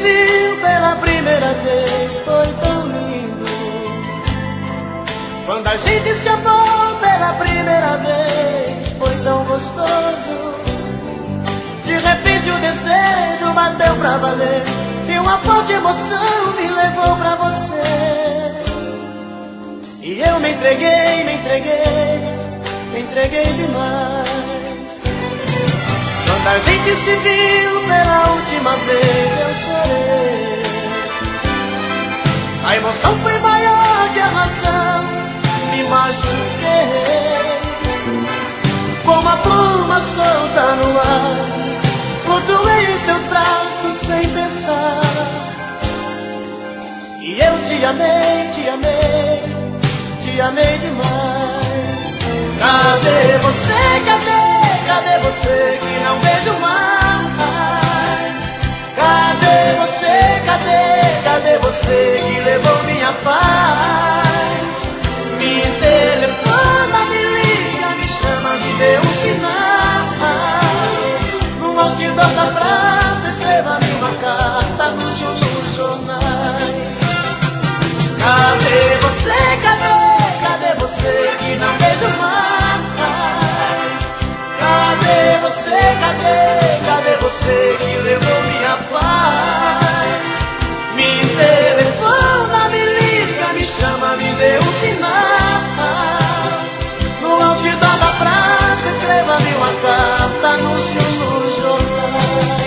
viu pela primeira vez foi tão lindo. Quando a gente se amou pela primeira vez foi tão gostoso. De repente o desejo bateu pra valer e uma forte emoção me levou pra você. E eu me entreguei, me entreguei, me entreguei demais. Quando a gente se viu pela última vez eu chorei. A emoção foi maior que a razão, me machuquei. Como a pluma solta no ar, flutuei em seus braços sem pensar. E eu te amei, te amei, te amei demais. Cadê você, cadê você que não vejo mais? Cadê você, cadê você que levou minha paz? Me telefona, me liga, me chama, me dê um sinal. No outdoor da praça, escreva-me uma carta nos jornais. Cadê você, cadê você que não vejo mais? Cadê você, cadê você que levou minha paz? Me telefona, me liga, me chama, me dê um sinal. No outdoor da praça, escreva-me uma carta nos jornais.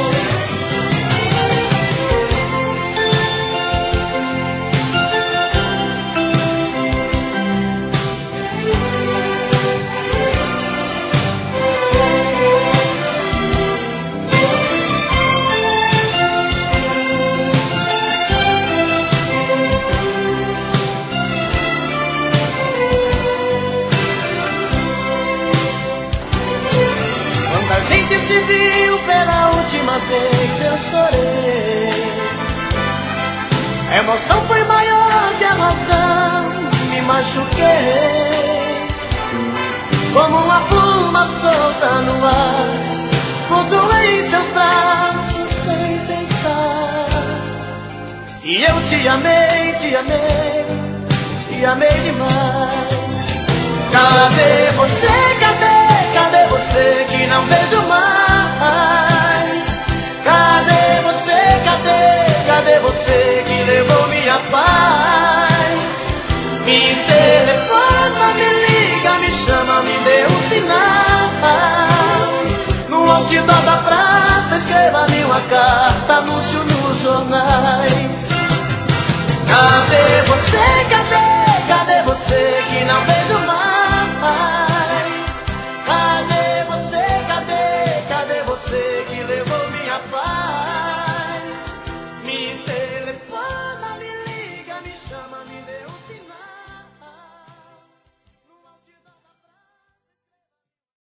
Se viu pela última vez eu chorei. A emoção foi maior que a razão, me machuquei. Como uma pluma solta no ar, flutuei em seus braços sem pensar. E eu te amei, te amei, te amei demais. Cadê você, cadê você que não vejo mais? Cadê você, cadê você que levou minha paz? Me telefona, me liga, me chama, me dê um sinal. No outdoor da praça, escreva-me uma carta no